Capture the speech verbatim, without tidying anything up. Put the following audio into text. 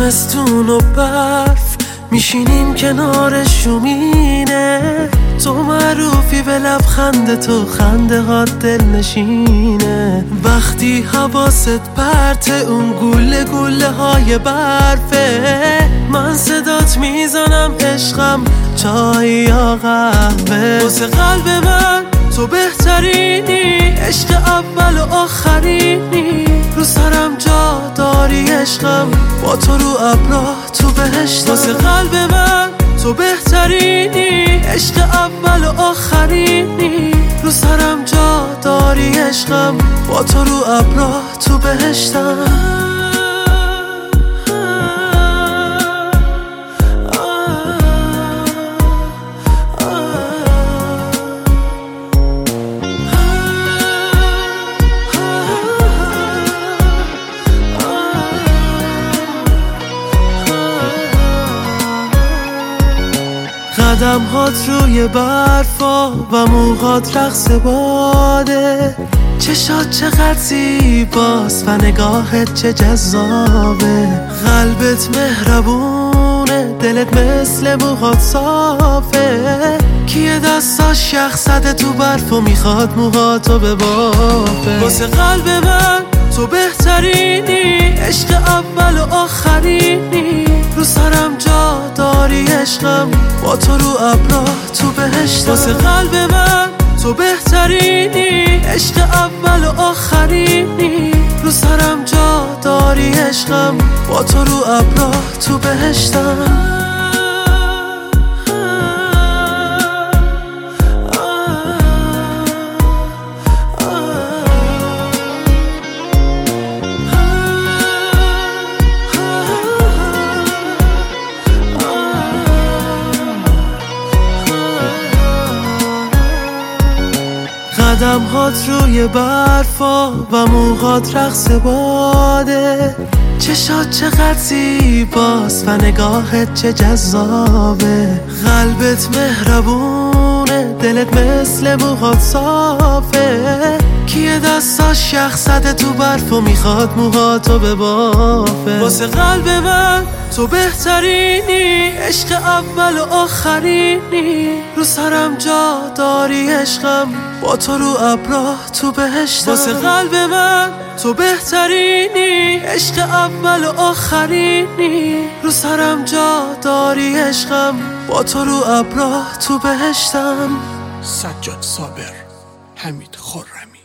زمستون و برف میشینیم کنار شومینه، تو معروفی به لبخند تو، خنده ها دل نشینه. وقتی حواست پرت اون گوله گوله های برفه، من صدات میزنم عشقم، چای یا قهوه. واسه قلب من تو بهترینی، عشق اول و آخرینی، رو سرم جا داری عشقم، با تو رو ابرا تو بهشتم. واسه قلب من تو بهترینی، عشق اول و آخرینی، رو سرم جا داری عشقم، با تو رو ابرا تو بهشتم. قدم هات روی برفا و موهات رقص باده، چشات چقدر زیباست و نگاهت چه جذابه. قلبت مهربونه، دلت مثل موهات صافه، کیه دستاش یخ زده تو برف و میخواد موهاتو ببافه. واسه قلب من تو بهترینی، عشق اول و آخرینی، رو سرم جا داری عشقم، با تو رو ابرا تو بهشتم. واسه قلب من تو بهترینی، عشق اول و آخرینی، رو سرم جا داری عشقم، با تو رو ابرا تو بهشتم. قدم هات روی برفا و موهات رقص باده، چشات چقدر زیباست و نگاهت چه جذابه. قلبت مهربونه، دلت مثل موهات صافه، کیه دستاش یخ زده تو برف و میخواد موهاتو ببافه. واسه قلب من تو بهترینی، عشق اول و آخرینی، رو سرم جا داری عشقم، با تو رو ابرا تو بهشتم. واسه قلب من تو بهترینی، عشق اول و آخرینی، رو سرم جا داری عشقم، با تو رو ابرا تو بهشتم. سجاد صابر، حمید خرمی.